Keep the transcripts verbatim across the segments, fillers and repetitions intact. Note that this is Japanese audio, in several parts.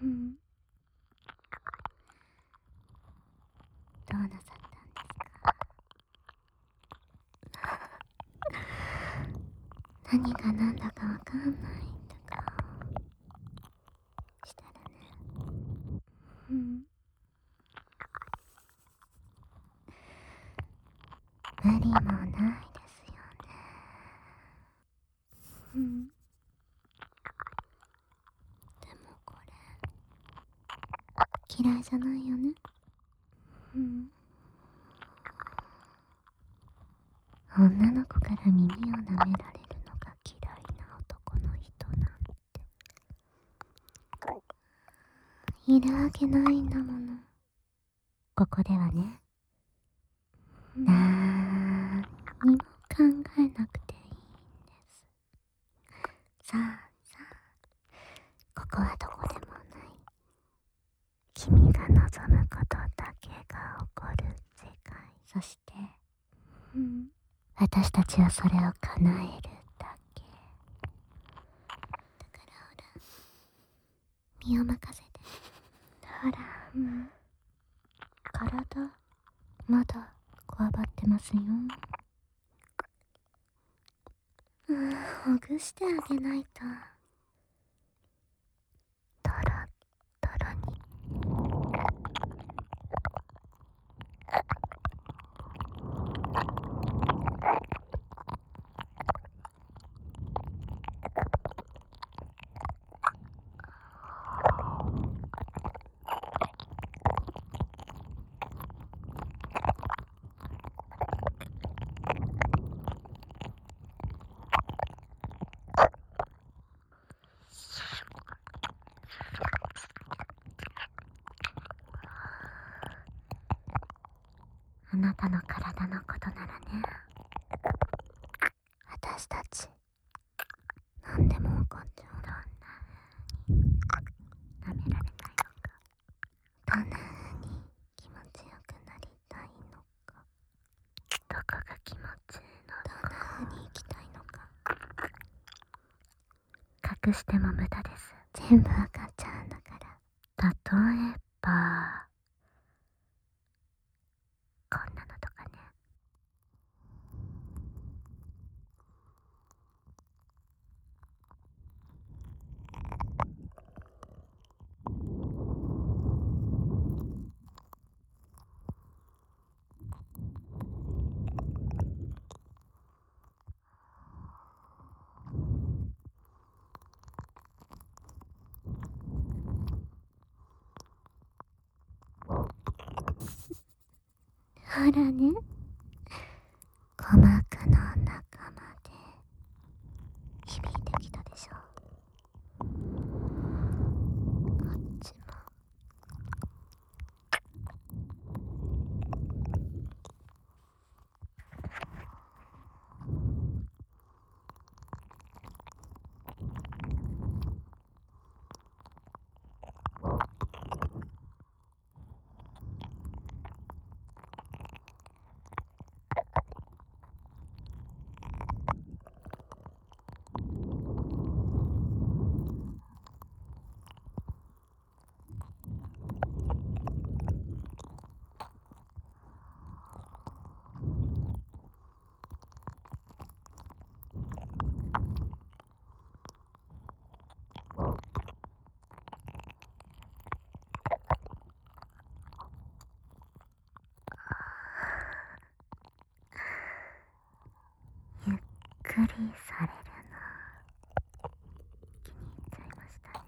ん。どうなさったんですか？何が何だかわかんないんだからしたらね。うん。無理もないですよね。うん。でもこれ嫌いじゃないよね。うん。女の子から耳を舐められるのが嫌いな男の人なんているわけないんだもの。ここではね、うん、なーにも考えなくていいんです。さあさあ、ここはどこでもない、君が望むことだけが起こる世界。そして、うん、私たちはそれを叶えるだけ。だからほら、身を任せて。ほら、うん、体まだこわばってますよ。うん、ほぐしてあげないと。トロットロに。あなたの体のことならね、私たち何でも起こっちゃう。どんな風に舐められたいのか、どんな風に気持ちよくなりたいのか、どこが気持ちいいの、どんな風に生きたいのか、隠しても無駄です。全部わかっちゃうんだから。例えばこんなのとかね。ほらね、鼓膜の中まで響いてきたでしょ。こっちも。ゆっくりされるの気に入っちゃいましたね。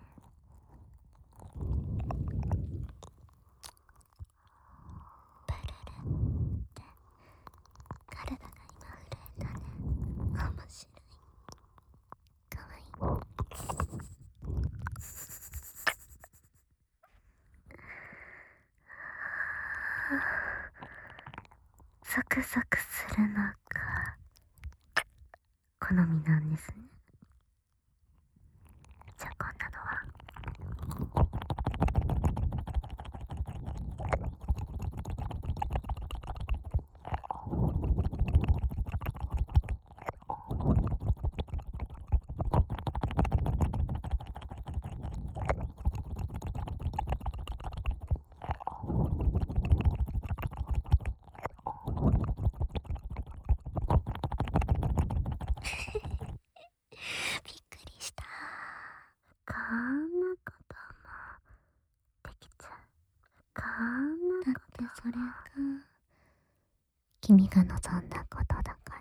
プルルって体が今震えたね。面白い。かわいい。サクサクするのが好みなんですね。じゃあこんなのは。 だってそれが君が望んだことだから。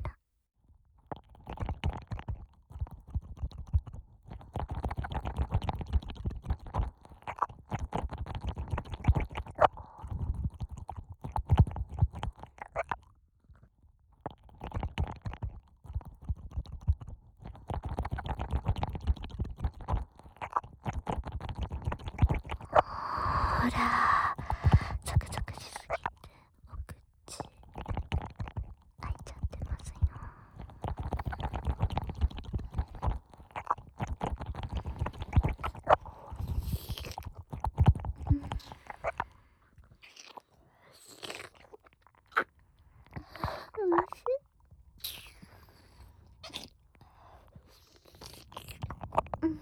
ほら、ゾクゾクしすぎてお口開いちゃってますよ。うん、おいしい。うん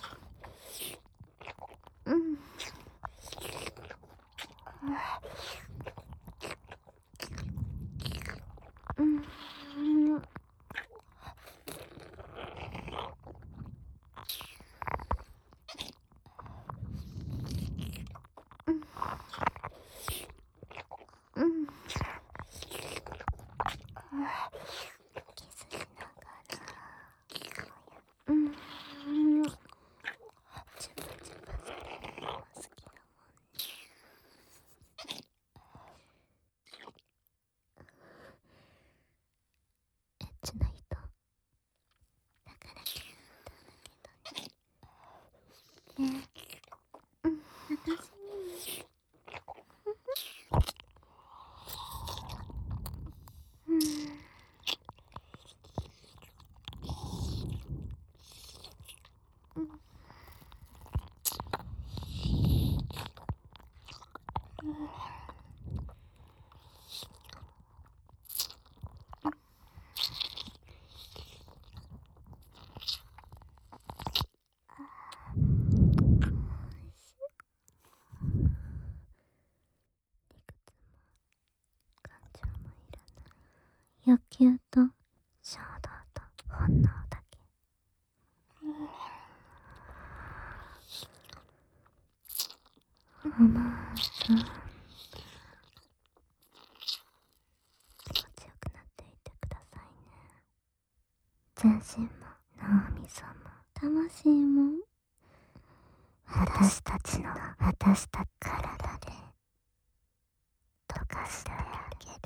うん。うん。うん。キスしながら。うん。チュパチュパされるのは好きだもんね。エッチな人だからキューンだけどね。ねえ、うん、私にも。うん。うん。感情もいらない。欲求と衝動と本能だけ。思うと気持ちよくなっていてくださいね。全身も脳みそも魂も私たちの私たち体で溶かしてあげる。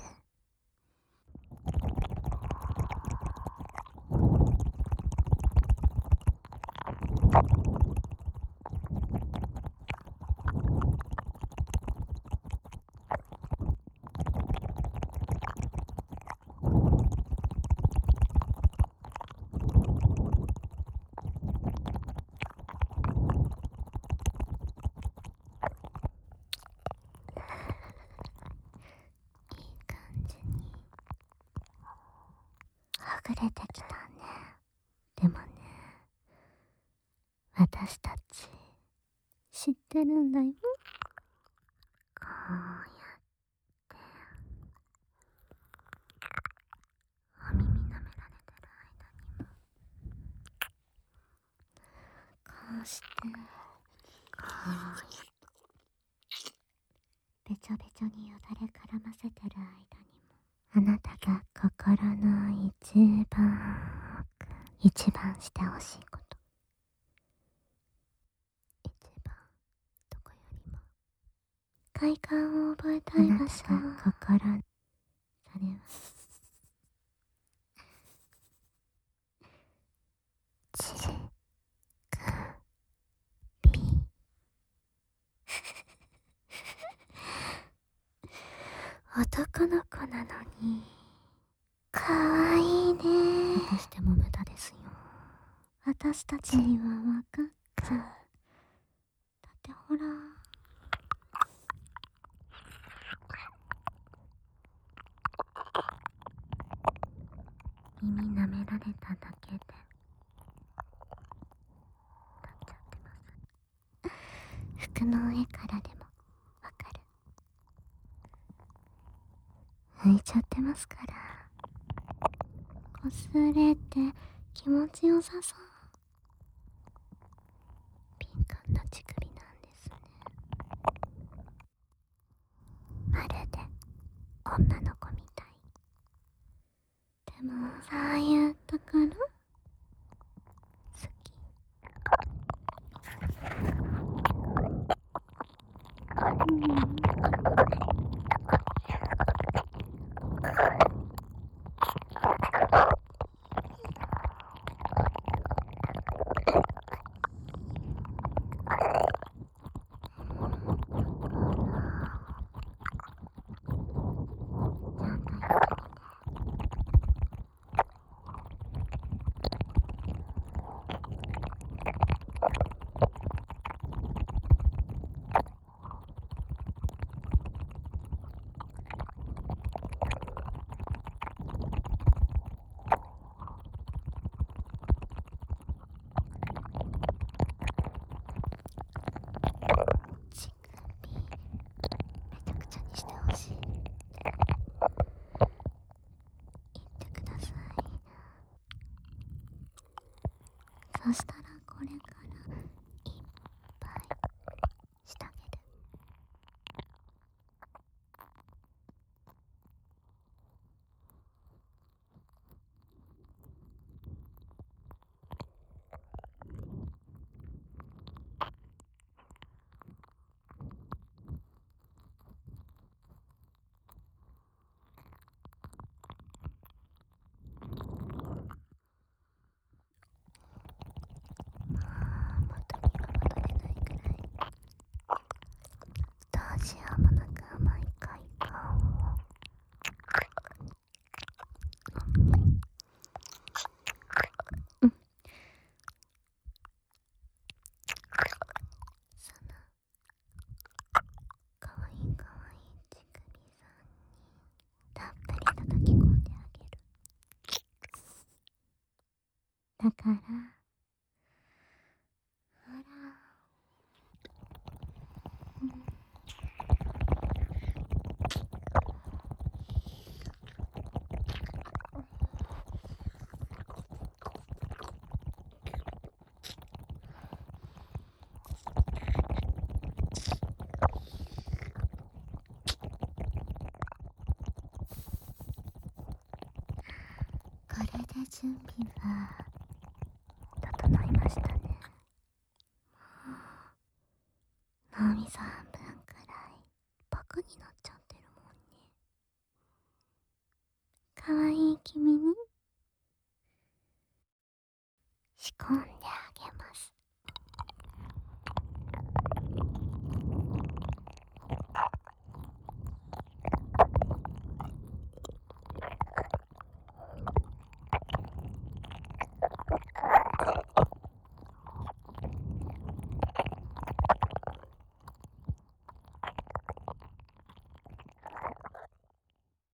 いい感じにほぐれてきたね。でもね、私たち知ってるんだよ。こうやってお耳舐められてる間にも、こうしてこうやってべちょべちょによだれ絡ませてる間にも、あなたが心の一番奥、一番してほしいこと、一番どこよりも快感を覚えたい場所、あなたが心、それはちくび男の子なのにかわいいね。またしても無駄ですよ。私たちには分かった。だってほら、耳舐められただけで立っちゃってます。服の上からでもわかる。浮いちゃってますから。こすれて気持ちよさそう。敏感な乳首なんですね。 から、ほら、うん、これで準備は整いましたね。脳みそ半分くらいバカになっちゃってるもんね。かわいい君に仕込んであ